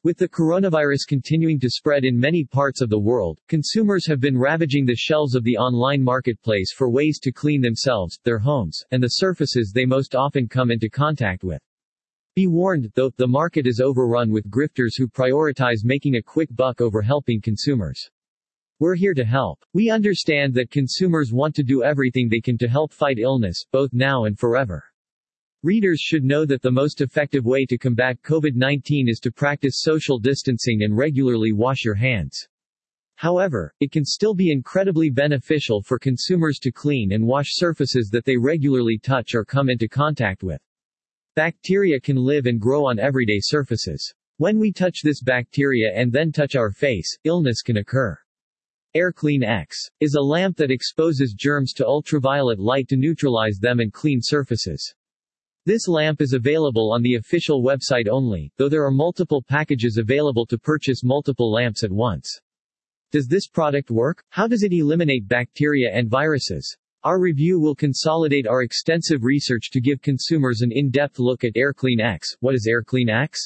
With the coronavirus continuing to spread in many parts of the world, consumers have been ravaging the shelves of the online marketplace for ways to clean themselves, their homes, and the surfaces they most often come into contact with. Be warned, though, the market is overrun with grifters who prioritize making a quick buck over helping consumers. We're here to help. We understand that consumers want to do everything they can to help fight illness, both now and forever. Readers should know that the most effective way to combat COVID-19 is to practice social distancing and regularly wash your hands. However, it can still be incredibly beneficial for consumers to clean and wash surfaces that they regularly touch or come into contact with. Bacteria can live and grow on everyday surfaces. When we touch this bacteria and then touch our face, illness can occur. AirClean X is a lamp that exposes germs to ultraviolet light to neutralize them and clean surfaces. This lamp is available on the official website only, though there are multiple packages available to purchase multiple lamps at once. Does this product work? How does it eliminate bacteria and viruses? Our review will consolidate our extensive research to give consumers an in-depth look at AirClean X. What is AirClean X?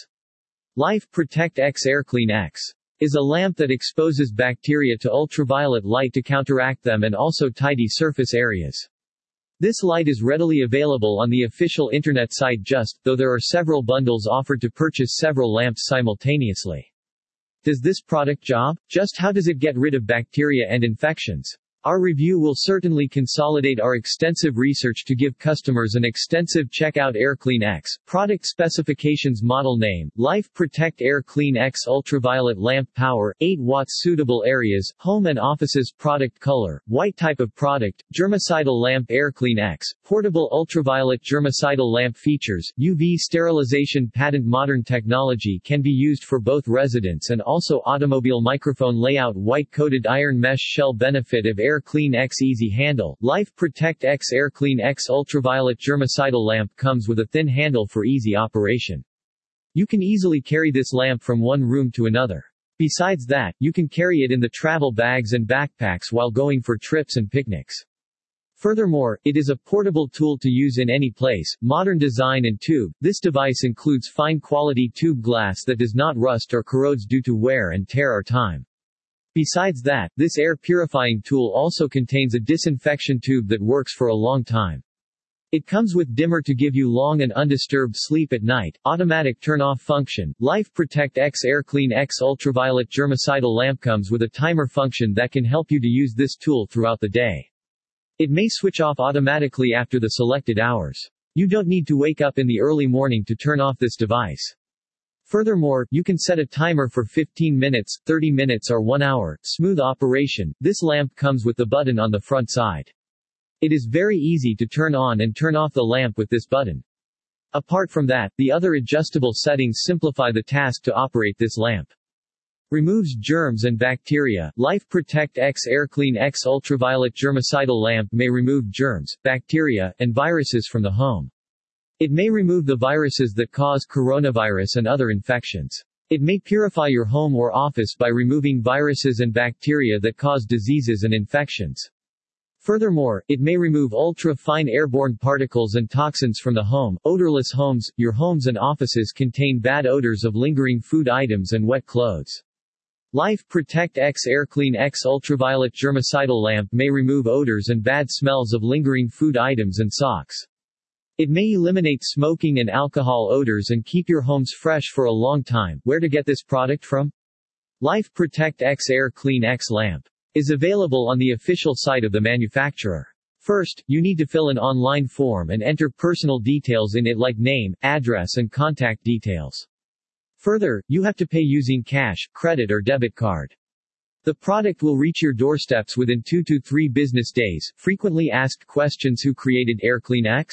Life Protect X. AirClean X is a lamp that exposes bacteria to ultraviolet light to counteract them and also tidy surface areas. This light is readily available on the official internet site though there are several bundles offered to purchase several lamps simultaneously. Does this product job? Just how does it get rid of bacteria and infections? Our review will certainly consolidate our extensive research to give customers an extensive check-out AirClean X. Product specifications. Model name, Life Protect AirClean X Ultraviolet Lamp. Power, 8 watts. Suitable areas, home and offices. Product color, white. Type of product, germicidal lamp. AirClean X, portable ultraviolet germicidal lamp. Features, UV sterilization. Patent. Modern technology can be used for both residents and also automobile. Microphone layout, white coated iron mesh shell. Benefit of AirClean X. Easy handle, Life Protect X AirClean X Ultraviolet Germicidal Lamp comes with a thin handle for easy operation. You can easily carry this lamp from one room to another. Besides that, you can carry it in the travel bags and backpacks while going for trips and picnics. Furthermore, it is a portable tool to use in any place. Modern design and tube. This device includes fine quality tube glass that does not rust or corrodes due to wear and tear or time. Besides that, this air purifying tool also contains a disinfection tube that works for a long time. It comes with dimmer to give you long and undisturbed sleep at night. Automatic turn-off function. Life Protect X AirClean X Ultraviolet Germicidal Lamp comes with a timer function that can help you to use this tool throughout the day. It may switch off automatically after the selected hours. You don't need to wake up in the early morning to turn off this device. Furthermore, you can set a timer for 15 minutes, 30 minutes or 1 hour. Smooth operation. This lamp comes with the button on the front side. It is very easy to turn on and turn off the lamp with this button. Apart from that, the other adjustable settings simplify the task to operate this lamp. Removes germs and bacteria. Life Protect X AirClean X Ultraviolet Germicidal Lamp may remove germs, bacteria, and viruses from the home. It may remove the viruses that cause coronavirus and other infections. It may purify your home or office by removing viruses and bacteria that cause diseases and infections. Furthermore, it may remove ultra-fine airborne particles and toxins from the home. Odorless homes. Your homes and offices contain bad odors of lingering food items and wet clothes. Life Protect X AirClean X Ultraviolet Germicidal Lamp may remove odors and bad smells of lingering food items and socks. It may eliminate smoking and alcohol odors and keep your homes fresh for a long time. Where to get this product from? Life Protect X AirClean X Lamp is available on the official site of the manufacturer. First, you need to fill an online form and enter personal details in it like name, address and contact details. Further, you have to pay using cash, credit or debit card. The product will reach your doorsteps within 2 to 3 business days. Frequently asked questions: who created AirClean X?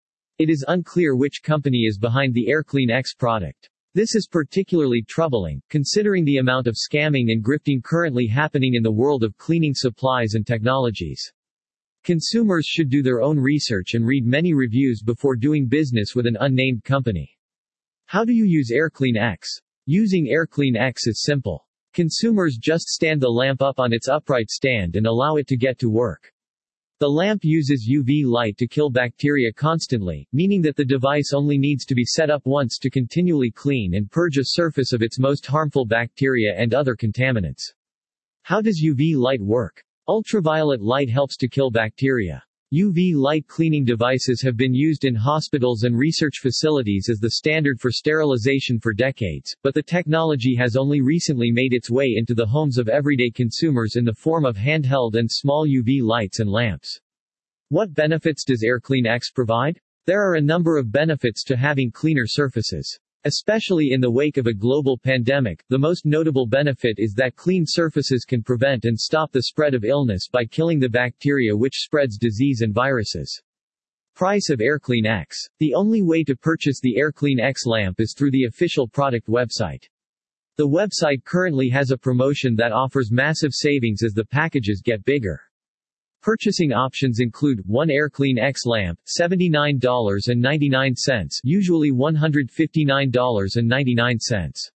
It is unclear which company is behind the AirClean X product. This is particularly troubling, considering the amount of scamming and grifting currently happening in the world of cleaning supplies and technologies. Consumers should do their own research and read many reviews before doing business with an unnamed company. How do you use AirClean X? Using AirClean X is simple. Consumers just stand the lamp up on its upright stand and allow it to get to work. The lamp uses UV light to kill bacteria constantly, meaning that the device only needs to be set up once to continually clean and purge a surface of its most harmful bacteria and other contaminants. How does UV light work? Ultraviolet light helps to kill bacteria. UV light cleaning devices have been used in hospitals and research facilities as the standard for sterilization for decades, but the technology has only recently made its way into the homes of everyday consumers in the form of handheld and small UV lights and lamps. What benefits does AirClean X provide? There are a number of benefits to having cleaner surfaces. Especially in the wake of a global pandemic, the most notable benefit is that clean surfaces can prevent and stop the spread of illness by killing the bacteria which spreads disease and viruses. Price of AirClean X. The only way to purchase the AirClean X lamp is through the official product website. The website currently has a promotion that offers massive savings as the packages get bigger. Purchasing options include, 1 AirClean X lamp, $79.99, usually $159.99.